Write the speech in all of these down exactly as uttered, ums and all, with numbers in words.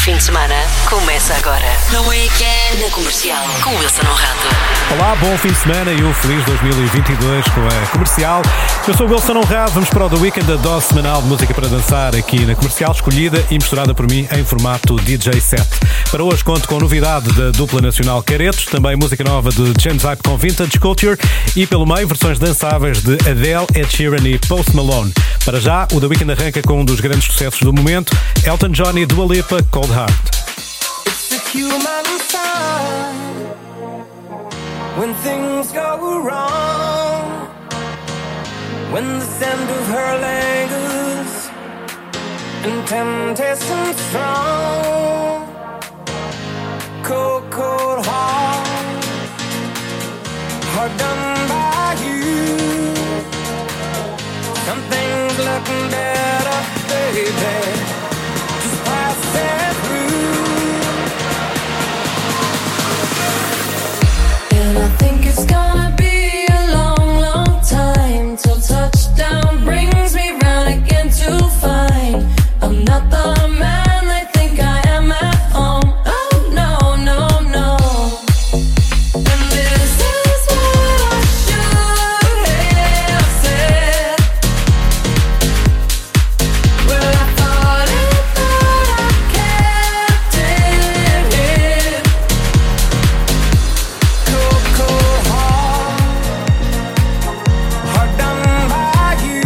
fim de semana começa agora. No Weekend, na Comercial, com Wilson Honrado. Olá, bom fim de semana e um feliz dois mil e vinte e dois com a Comercial. Eu sou o Wilson Honrado, vamos para o The Weekend, a dose semanal de música para dançar aqui na Comercial, escolhida e misturada por mim em formato D J set. Para hoje conto com novidade da dupla nacional Caretos, também música nova de James Hype com Vintage Culture e pelo meio versões dançáveis de Adele, Ed Sheeran e Post Malone. Para já, o The Weekend arranca com um dos grandes sucessos do momento, Elton John e Dua Lipa, Cold Heart. It's a human sign when things go wrong, when the scent of her lingers and temptation strong. Cold, cold heart, hard done by you. Something's looking better, baby. Just pass it through. And I think it's gonna be a long, long time till touchdown brings me round again to find I'm not the man they think I am at home. Oh no, no, no. And this is what I should have said. Well, I thought it, thought I kept it hid. Cold, cold heart, hard done by you.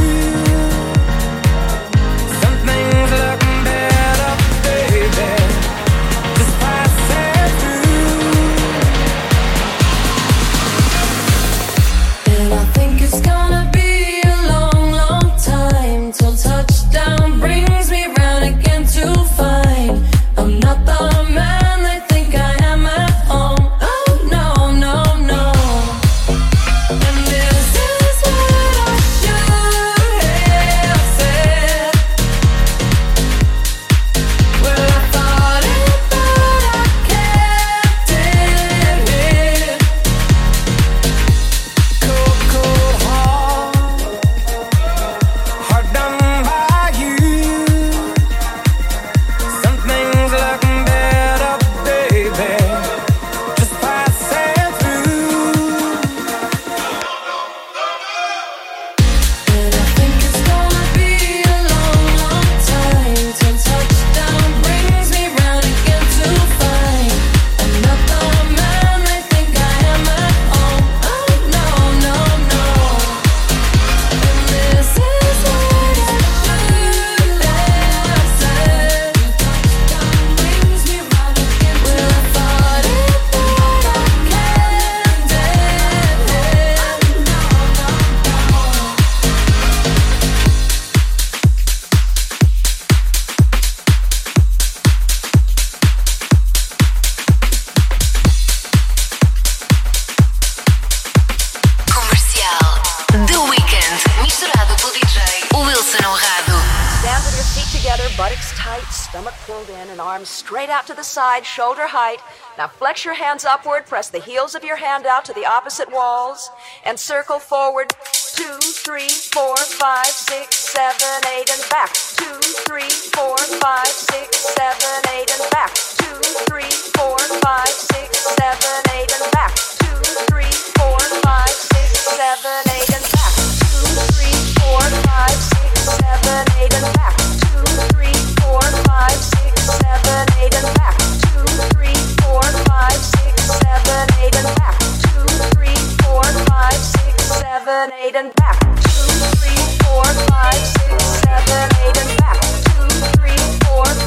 Something's looking better, baby. Just pass it through. And I think it's gonna be a long, long time till touchdown brings me round again to find I'm not the man they think I am at home. Oh no, no, no. And this is what I should have said. Well, I thought it, thought I kept it hid. Cold, cold heart, hard done by you. Something's looking better, baby. Just pass it through. And I think it's gonna be a long, long time till touchdown brings me round again to find I'm not the man they think I am at home. Oh no, no, no. And this is what I should have said. Touchdown brings me round again. Well, I thought it, thought I kept it hid. No, no, no. Comercial, The Weekend, misturado pelo D J Wilson Honrado. Stand with your feet together, buttocks tight, stomach pulled in, and arms straight out to the side, shoulder height. Now flex your hands upward, press the heels of your hand out to the opposite walls, and circle forward. Two, three, four, five, six, seven, eight, and back. Two, three, four, five, six, seven, eight, and back. Two, three, four, five, six, seven, eight, and back. Two, three, four, five, six, seven, eight, and back. Two, three, four, five, six, seven, eight, and back. Two, three, four, five, six, seven, eight, and back. Two, three, four, five, six, seven, eight, and back. Two, three, four, five, six, seven, eight, and back. Two, three, four, five, six, seven, eight, and back. Two, three, four,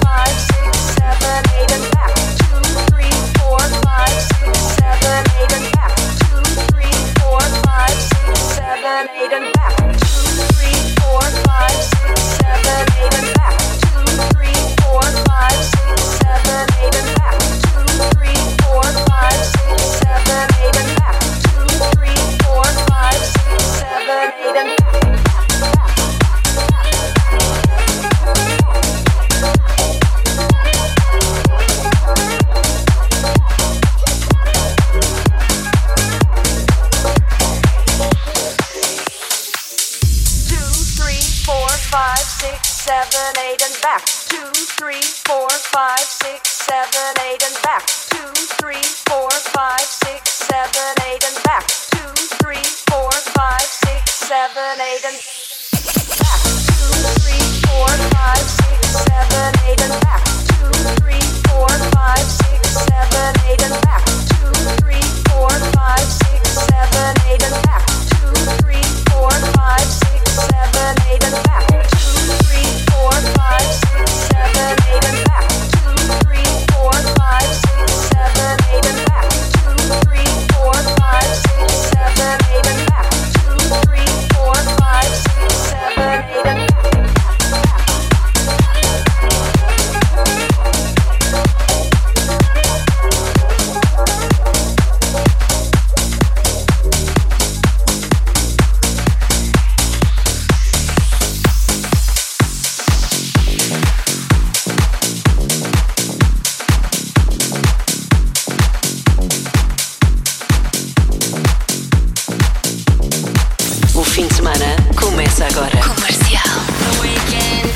four, five, six, seven, eight, and back. Two, three, four, five, six, seven, eight, and back. Two, three, four, five, six, seven, eight, and back. Two, three, four, five, six, seven, eight, and back. Two, three, four, five, six, seven, eight, and back. Two, three, four, five, six, seven, eight, and back. Two, three, four, five, six, seven, eight, and back. Two, three, four, five, six, seven, eight, and back. Two, three, four, five, six, seven, eight, and back. Two, three, four, five, six, seven, eight, and back. Two, three, four, five, six, seven, eight, and back. O fim de semana começa agora. Comercial. The Weekend.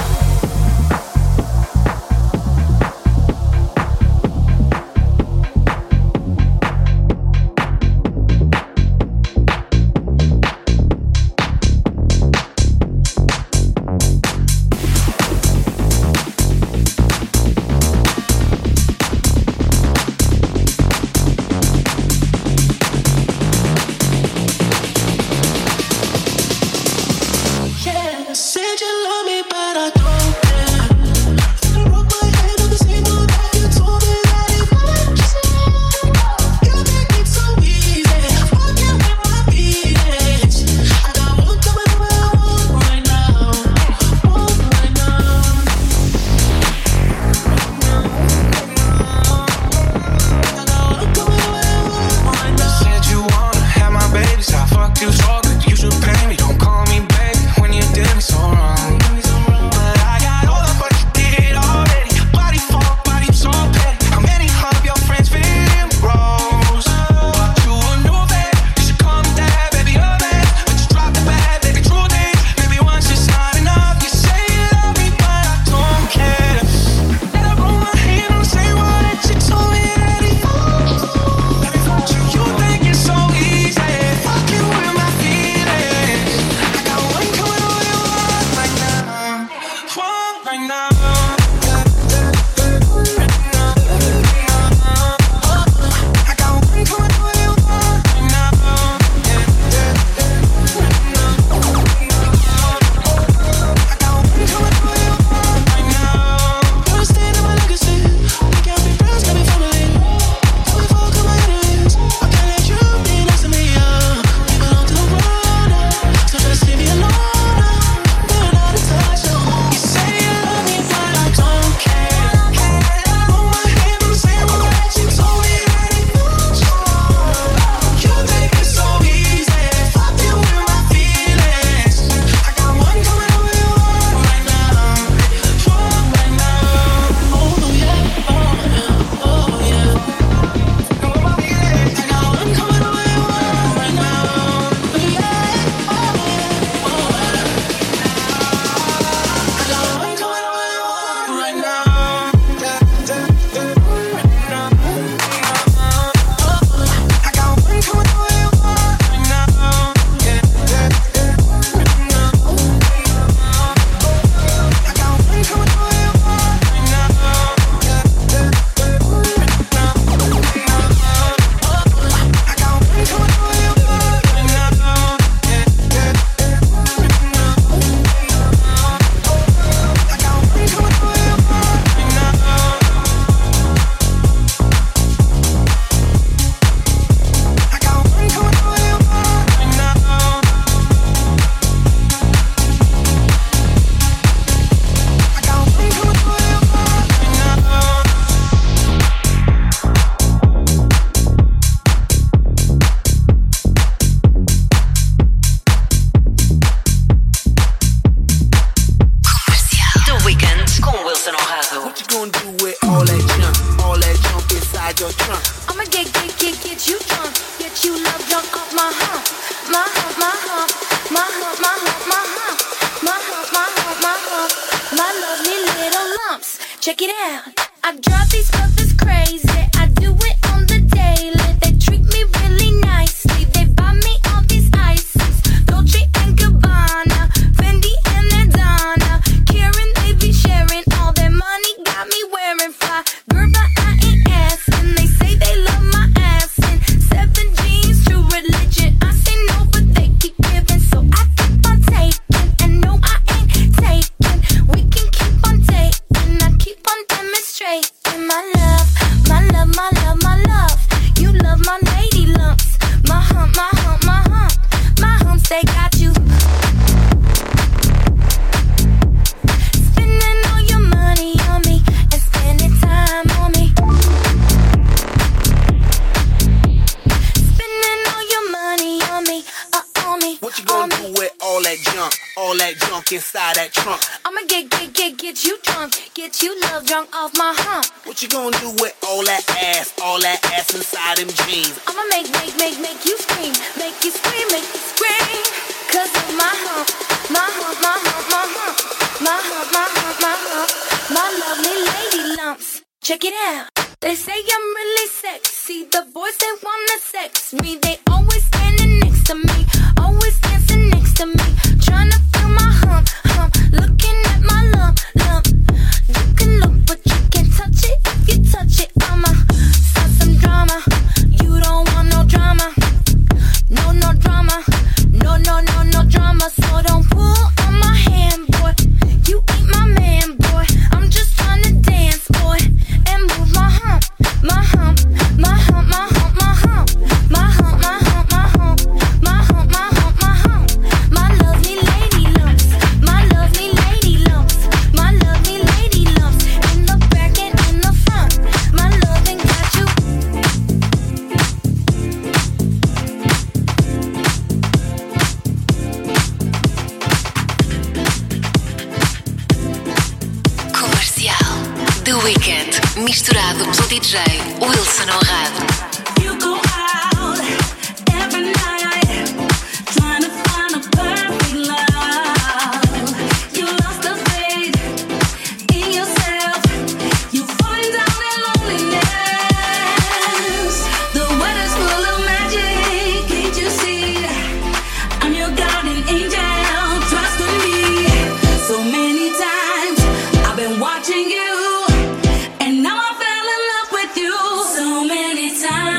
Said you love me, but I don't care. You broke my head on the same one that you told me that it was. You make it so easy, fucking with my feelings. I got one coming where I want right now, want right now. I got one coming where I want right now. Said you wanna have my babies, I fucked you so good, you should pay me. Don't call me baby when you did me so wrong. But I got all of what you did already. Body for body, so petty. How many of your friends fit in rows? But you a new vet, you should call me dad, baby, a vet. But you dropped the bad, baby, true thing. Maybe once it's not enough. You say you love me, but I don't care. Let her roll my hand on the same one that you told me that he was. You think it's so easy, fucking with my feelings. I got one coming on you right now, one right now. I got one coming on you right now. I got one coming on you right now. You're staying in my legacy. We can't be friends, can't be family. Don't we fuck with my enemies? I can't let you be next to me, yeah. We belong to the world now, so just leave me alone now. We're not in touch no more. You say you love me, but I don't care. I put my hand on the same one that you told me that it was. You think it's so easy, fucking with my feelings. I got one coming over you right now, one right now. Oh yeah, oh yeah, oh yeah. I got one coming over you right now, yeah, oh yeah, oh yeah. I got one coming over you right now. I got one coming over you right now. I got one coming over you right The Weekend com Wilson Honrado. What you gonna do with all that junk? All that junk inside your trunk? I'ma get, get, get, get you drunk. Get you love drunk off my hump. My hump, my hump. My hump, my hump, my hump. My hump, my hump, my hump. My lovely little lumps. Check Check it out. I drive these brothers crazy. I do it on the daily. They treat me really nicely. They buy me all these ices. Dolce and Gabbana, Fendi and Adana. Karen, they be sharing all their money. Got me wearing fly. Girl, but I ain't asking. They say they love my ass. And seven jeans, true religion. I say no, but they keep giving. So I keep on taking. And no, I ain't taking. We can keep on taking. I keep on demonstrating my love, my love, my love, my love. You love my lady lumps, my hump, my hump, my hump, my humps. They got you spending all your money on me and spending time on me. Spending all your money on me, uh, on me. What you gonna do with all that junk? All that junk inside that trunk? I'ma get, get, get, get you drunk, get you love drunk off my hump. What you gonna do with all that ass? All that ass inside them jeans? I'ma make, make, make, make you scream, make you scream, make you scream. Cause of my hump, my hump, my hump, my hump, my hump, my hump, my hump, my lovely lady lumps. Check it out. They say I'm really sexy. The boys, they wanna sex me. They always standing next to me, always dancing next to me, trying to feel my hump, hump, looking at my lump, lump. You can look, but you can't touch it. If you touch it, I'ma start some drama. You don't want no drama, no, no drama, no, no, no, no drama. So don't pull on my hand, boy. You ain't my man, boy. I'm just trying to dance, boy, and move my hump, my hump, my hump, my hump, my hump, my hump, my hump, my hump, my hump, my hump, my hump. My lovely lady lumps, my lovely lady lumps, my lovely lady lumps. In the back and in the front, my loving got you. Comercial. The Weekend, misturado pelo D J Wilson Honrado. You go out every night trying to find a perfect love. You lost the faith in yourself. You falling down in loneliness. The weather's full of magic, can't you see? I'm your guardian angel, trust in me. So many times I've been watching you, and now I fell in love with you. So many times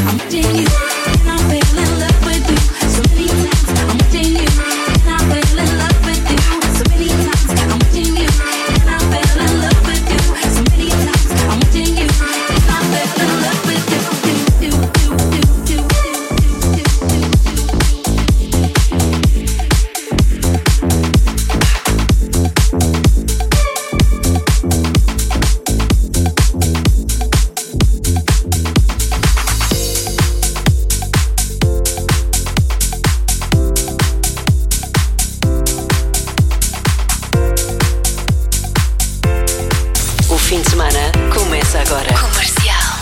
fim de semana começa agora. Comercial.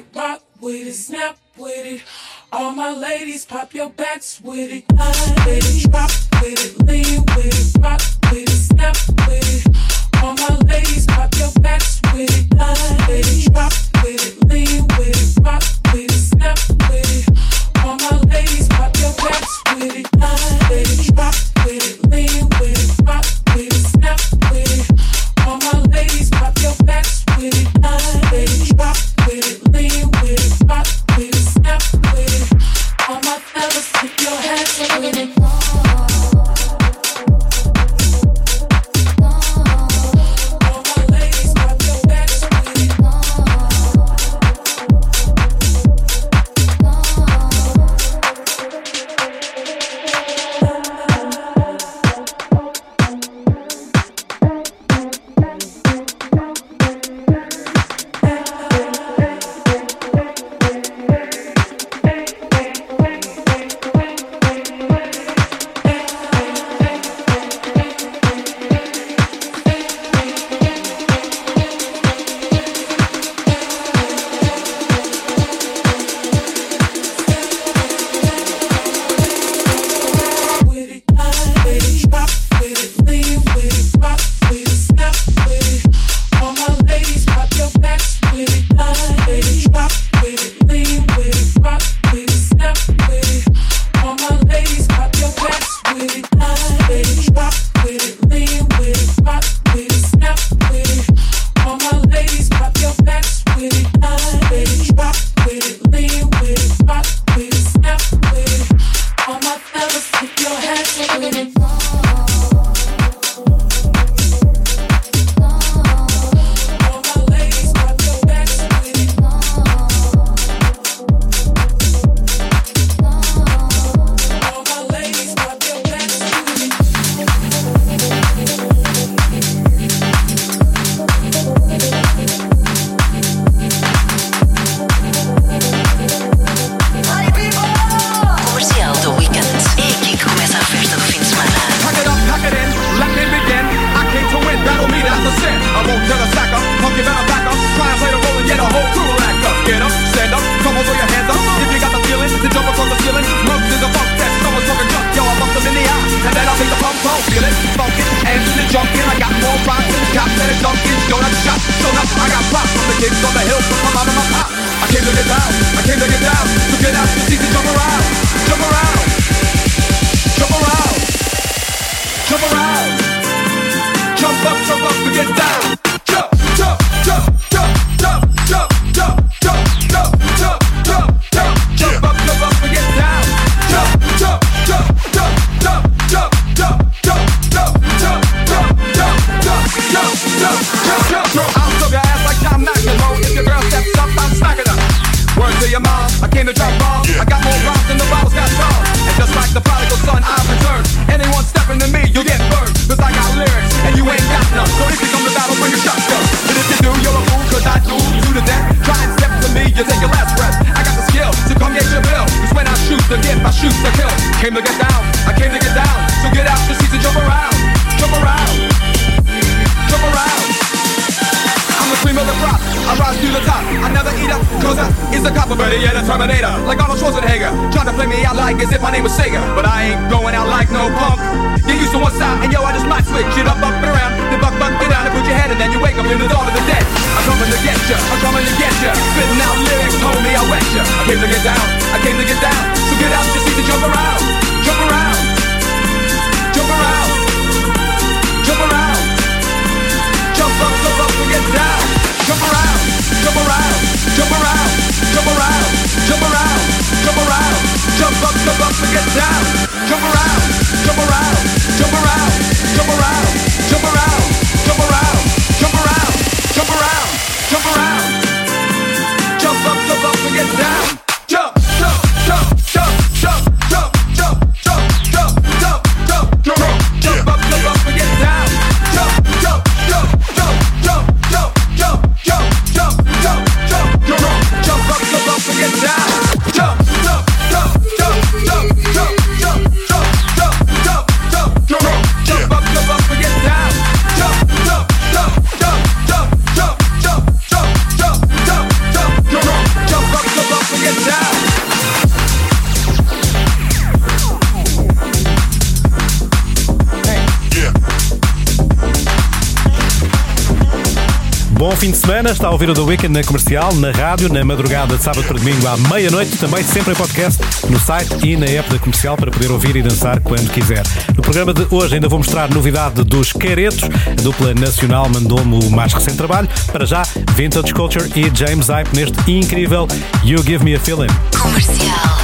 it, rock with it, snap with it. All my ladies, pop your backs with it. Line with it, drop with it, lean with it, rock with it, snap with it. All my ladies, pop your backs with it. Line with it, drop with it, lean with it, rock with it, snap with it. All my ladies, pop your backs with it. Line with it, drop with it, lean with it, rock with it, snap with it. All my ladies, pop your backs with it. Line with it, drop with it, lean with it, rock with it, snap with it. All my fellas, keep your hands up with it. All my ladies, pop your backs with it. With it, line with it, drop with it, lean with it, rock with it, snap with it. All my ladies, pop your backs with it. Line with it, drop with it, lean with it, rock with it, snap with it. All my ladies, pop your backs with it. Line with it, drop with it, lean with it, rock with it, snap with it. All my ladies, pop your backs with it. Line with it, drop with it, lean with it, rock with it, snap with it. All my fellas, keep your hands up with it. All my ladies, pop your backs with it. All my ladies, pop your backs with it. Comercial do Weekend. É aqui que começa a festa do fim de semana. Pack it up, pack it in, let me begin. I came to win, battle me, that's a sin. I won't tell a sack up, punk you better back up. Try and play the role and get a whole crew act up. Get up, stand up, come on, throw your hands up. If you got the feeling, then jump across the ceiling. Mugs is a funk test, someone's talking junk. Yo, I bump them in the eye, and then I'll make the pump pump. Feel it, funk it, and the junkin'. I got more rocks than the cops that are dunking. Donut shot, donut, I got props from the kicks on the hill, so come out of my pop. I came to get down, I came to get down. So get out, the season, jump around, jump around. Jump around, jump around, jump up, jump up, and get down. Jump, jump, jump, jump, jump, jump, jump, jump, jump, jump, jump, jump, jump up, jump up, and get down. Jump, jump, jump, jump, jump, jump, jump, jump, jump, jump, jump, jump, jump, jump, jump, jump, jump. I'll throw your ass like Tom McEnroe. If your girl steps up, I'm smacking her. Word to your mom, I came to drop bombs. I got more rhymes than the bottles got songs. And just like the prodigal son, I've returned. Anyone stepping to me, you get burned. Cause I got lyrics, and you ain't got none. So if you come to battle, bring a shotgun. But if you do, you're a fool, cause I do you to death. Try and step to me, you take your last breath. I got the skill to come get your bill. Cause when I shoot to get, I shoot to kill. Came to get down, I came to get down. So get out your seats and jump around. Jump around. Jump around. I'm the cream of the crop, I rise to the top. I never eat up, cause I is a copper, but yeah, the Terminator. Like Arnold Schwarzenegger, trying to play me out like as if my name was Sega. But I ain't going out like no punk. Get used to one side, and yo, I just might switch it up, up and around. Then buck, buck, get down and put your head, and then you wake up in the dawn of the dead. I'm coming to get ya, I'm coming to get ya. Spitting out lyrics, homie, I wet ya. I came to get down, I came to get down. So get out your seat and jump around, jump around, jump around, jump around. Jump up, jump up and get down. Jump around, jump around, jump around, jump around, jump around, jump around. Jump up, jump up and get down. Jump around, jump around, jump around, jump around, jump around, jump around, jump around, jump around, jump around. Jump up, jump up and get down. Jump, jump, jump, jump, jump, jump, jump, jump, jump, jump, jump, jump, jump up, jump up and get down. Jump, jump, jump, jump, jump, jump, jump, jump, bom fim de semana. Está a ouvir o The Weeknd na Comercial, na rádio, na madrugada de sábado para domingo à meia-noite, também sempre em podcast, no site e na app da Comercial para poder ouvir e dançar quando quiser. No programa de hoje ainda vou mostrar novidade dos Queretos. A dupla nacional mandou-me o mais recente trabalho. Para já, Vintage Culture e James Hype neste incrível You Give Me a Feeling. Comercial.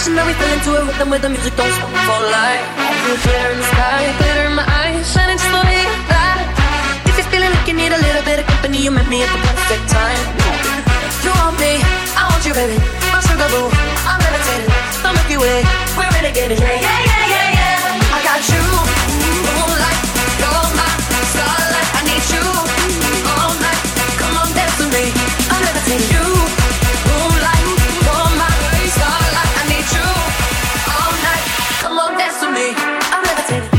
passion that we fell into a rhythm where the music don't stop for life. Glitter in the sky, glitter in my eyes, shining just the way that. If you're feeling like you need a little bit of company, you met me at the perfect time. You want me, I want you, baby. My sugar boo, I'm levitating. The Milky Way, we're renegading. Yeah, yeah, yeah, yeah, yeah. I got you, moonlight, you're my starlight. I need you all night. Come on, dance with me. I'm levitating. You, moonlight, you're my starlight. I need you all night. Come on, dance with me. I'm levitating.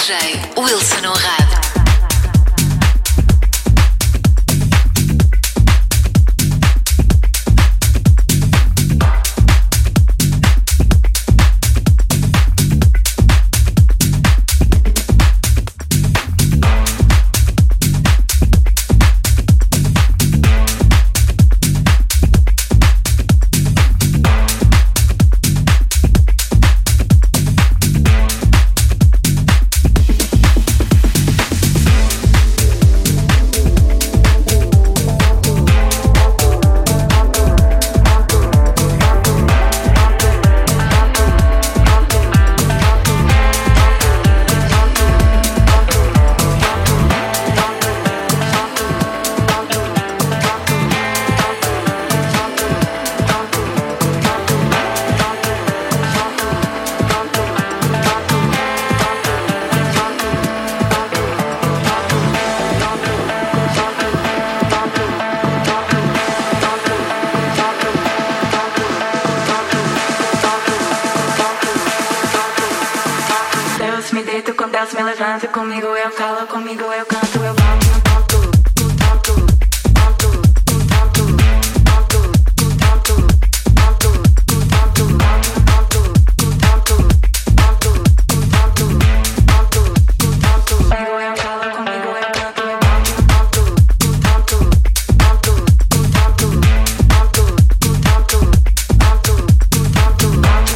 J Wilson Honrado. Me levanta comigo, eu calo comigo, eu canto, eu bato no ponto, ponto, ponto, ponto, ponto, ponto, ponto, ponto, ponto, ponto, ponto, ponto, comigo eu calo comigo, eu canto, eu bato no ponto, ponto, ponto, ponto, ponto, ponto, ponto, ponto,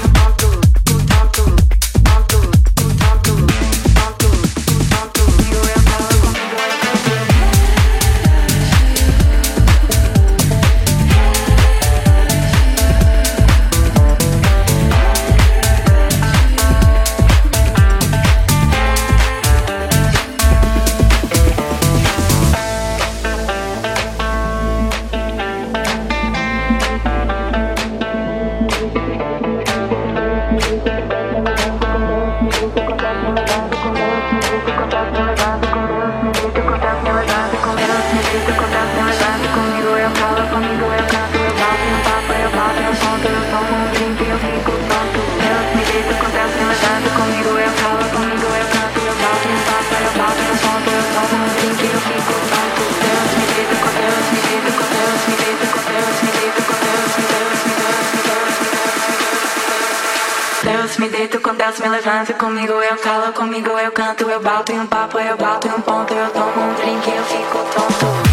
Me deito com Deus, me levanta comigo, eu calo comigo, eu canto, eu bato em um papo, eu bato em um ponto, eu tomo um drink, eu fico tonto.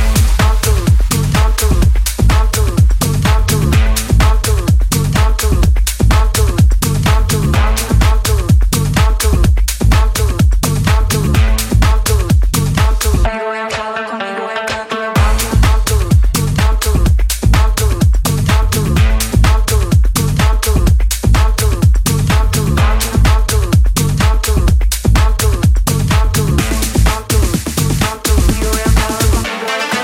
Thank you.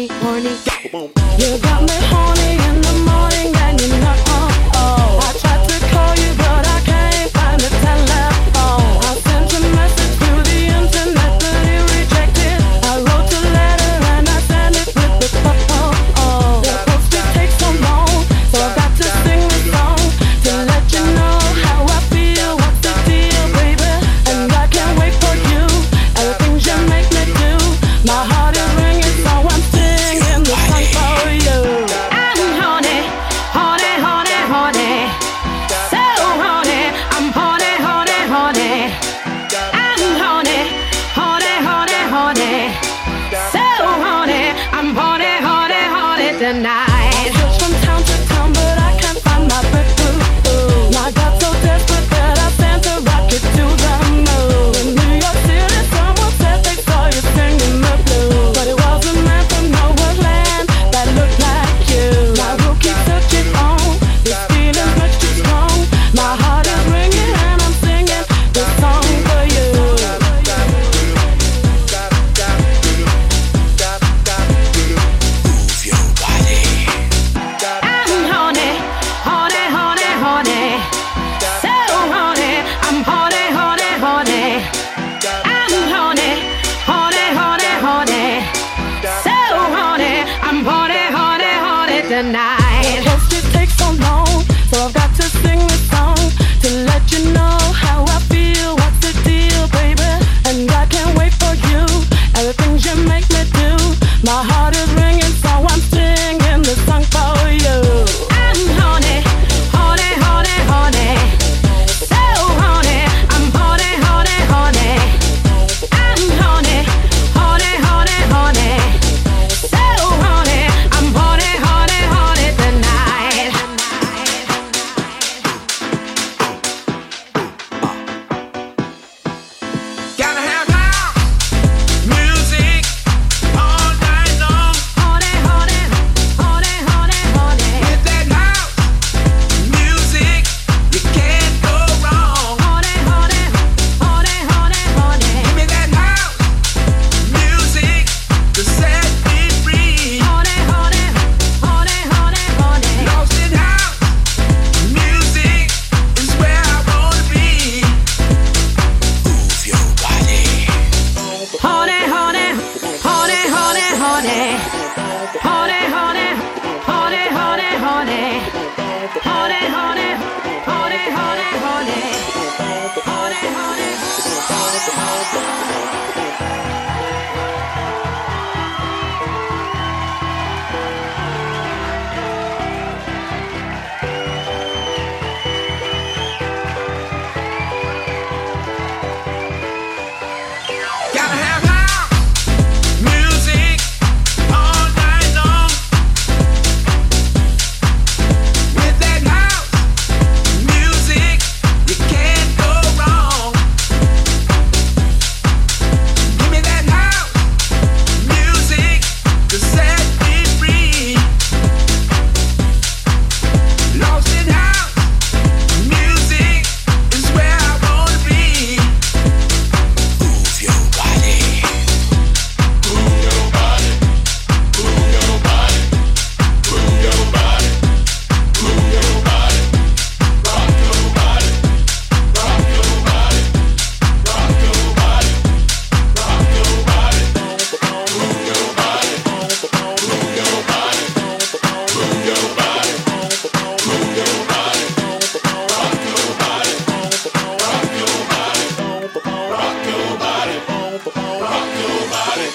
horny, horny. You got me horny in the morning and you're not home. Oh, I tried to call you but I can't find the telephone. I sent a message through the internet but you rejected. I wrote a letter and I sent it with the phone. Oh, the post it takes so long, so I've got to sing the song to let you know how I feel. What's the deal, baby? And I can't wait for you. And the things you make me do. My heart is ringing, so I'm singing the song for you. I'm horny, horny, horny, horny. So horny, I'm horny, horny, horny. I'm horny, horny, horny, horny. So horny, I'm horny, horny, horny tonight. I switch from town to town, but I can't find my breakthrough. I got so desperate that I sent a rocket to the moon. In New York City, someone said they saw you singing the blues, but it was a man from nowhere land that looked like you. Now who keeps searching on? This feeling's much too strong. My heart is ringing and I'm singing this song for you. I'm horny, horny, horny, horny. So horny, I'm horny, horny, horny. I'm horny, horny, horny, horny. So horny, I'm horny, horny, horny tonight. The post it takes so long, so I've got to sing this song to let you know how I feel. What's the deal, baby? And I can't wait for you and the things you make me do. My heart is ringing, so I'm singing this song for you. I'm horny, horny, horny, horny. So horny, I'm horny, horny, horny. I'm horny, horny, horny, horny. So horny, I'm horny, horny, horny tonight. Gotta have house music all night long. Horny, horny, horny, horny, horny. With that house music, you can't go wrong. Horny, horny, horny, horny, horny. Give me that house music to set me free. Horny, horny, horny, horny, horny. Lost in house music is where I wanna be. Move your body. Horny, horny, horny, horny, horny. Horny, horny, horny, horny, horny. Horny, horny, horny, horny, horny. Horny, horny. Gotta have house music all night long. With that house music, you can't go wrong. Give me that house music to set me free. Lost in house music is where I wanna be. Move your body. Move your body. Move your body. Move your body. Move your body. Rock your body. Rock your body. Rock your body. Rock your body. Move your body. Move your body. Move your body. Move your body. Move your body. Rock your body. Rock your body. Rock your body. Rock your body.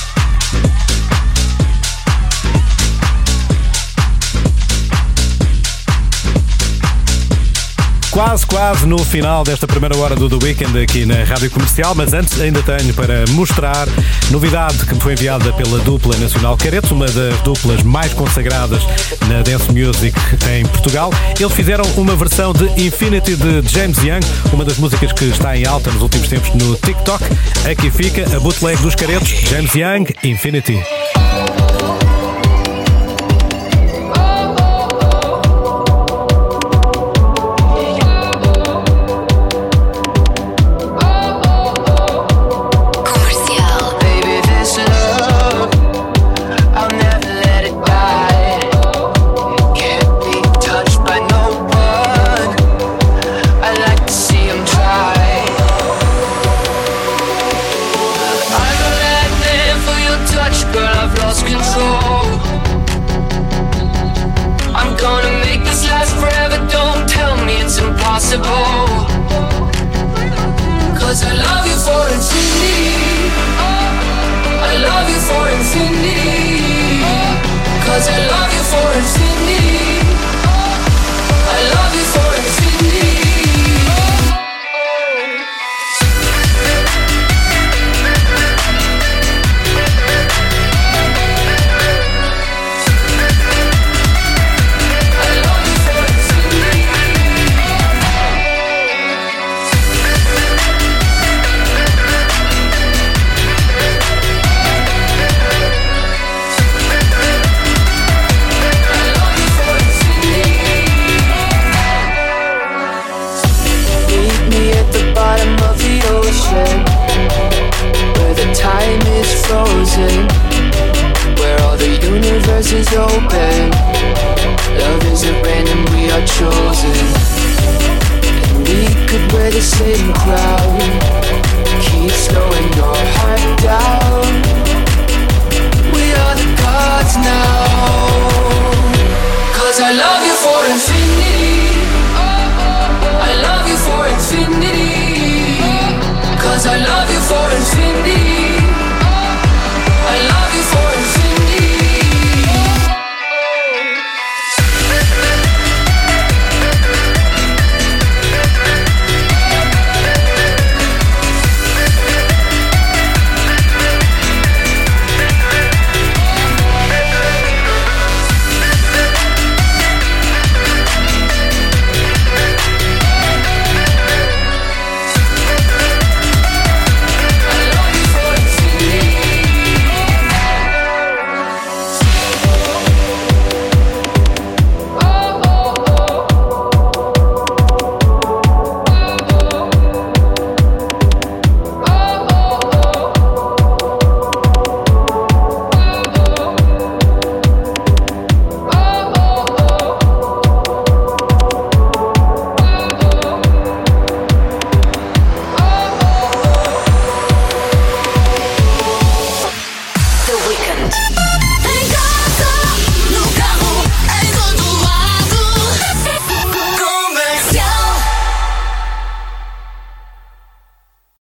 Quase, quase no final desta primeira hora do The Weekend aqui na Rádio Comercial, mas antes ainda tenho para mostrar novidade que me foi enviada pela dupla Nacional Caretos, uma das duplas mais consagradas na dance music em Portugal. Eles fizeram uma versão de Infinity de James Young, uma das músicas que está em alta nos últimos tempos no TikTok. Aqui fica a bootleg dos Caretos, James Young, Infinity. Comercial. Baby, this love I'll never infinity. Cause I love you for infinity. I love you for infinity. Where the time is frozen, where all the universe is open.